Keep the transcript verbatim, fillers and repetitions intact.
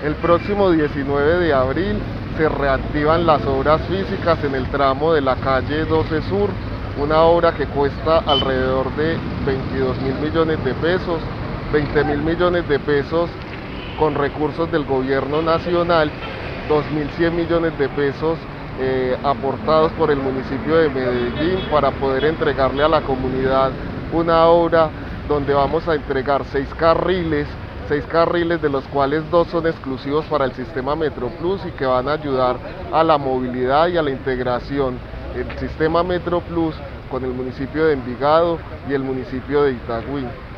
El próximo diecinueve de abril se reactivan las obras físicas en el tramo de la calle doce Sur, una obra que cuesta alrededor de veintidós mil millones de pesos, veinte mil millones de pesos con recursos del gobierno nacional, dos mil cien millones de pesos eh, aportados por el municipio de Medellín para poder entregarle a la comunidad una obra donde vamos a entregar seis carriles, seis carriles de los cuales dos son exclusivos para el sistema Metro Plus y que van a ayudar a la movilidad y a la integración del sistema Metro Plus con el municipio de Envigado y el municipio de Itagüí.